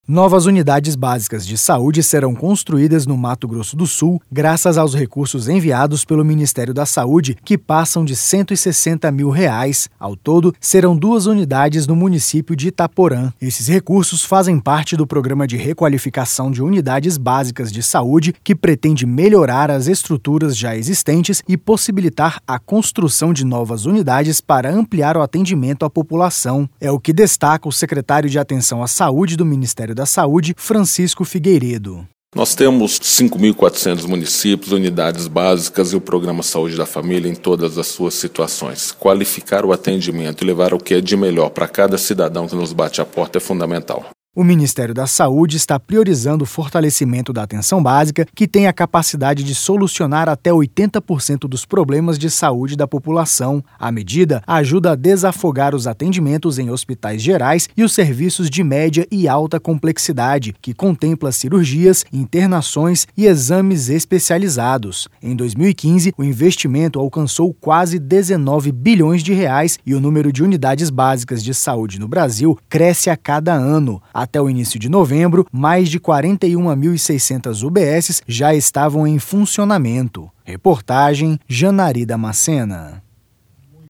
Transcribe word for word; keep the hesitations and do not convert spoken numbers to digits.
Novas unidades básicas de saúde serão construídas no Mato Grosso do Sul, graças aos recursos enviados pelo Ministério da Saúde, que passam de cento e sessenta mil reais. Ao todo, serão duas unidades no município de Itaporã. Esses recursos fazem parte do programa de requalificação de unidades básicas de saúde, que pretende melhorar as estruturas já existentes e possibilitar a construção de novas unidades para ampliar o atendimento à população. É o que destaca o secretário de Atenção à Saúde do Ministério da Saúde, Francisco Figueiredo. Nós temos cinco mil e quatrocentos municípios, unidades básicas e o Programa Saúde da Família em todas as suas situações. Qualificar o atendimento e levar o que é de melhor para cada cidadão que nos bate à porta é fundamental. O Ministério da Saúde está priorizando o fortalecimento da atenção básica, que tem a capacidade de solucionar até oitenta por cento dos problemas de saúde da população. A medida ajuda a desafogar os atendimentos em hospitais gerais e os serviços de média e alta complexidade, que contempla cirurgias, internações e exames especializados. Em dois mil e quinze, o investimento alcançou quase dezenove bilhões de reais e o número de unidades básicas de saúde no Brasil cresce a cada ano. Até o início de novembro, mais de quarenta e uma mil e seiscentas U B Ss já estavam em funcionamento. Reportagem Janari Damascena.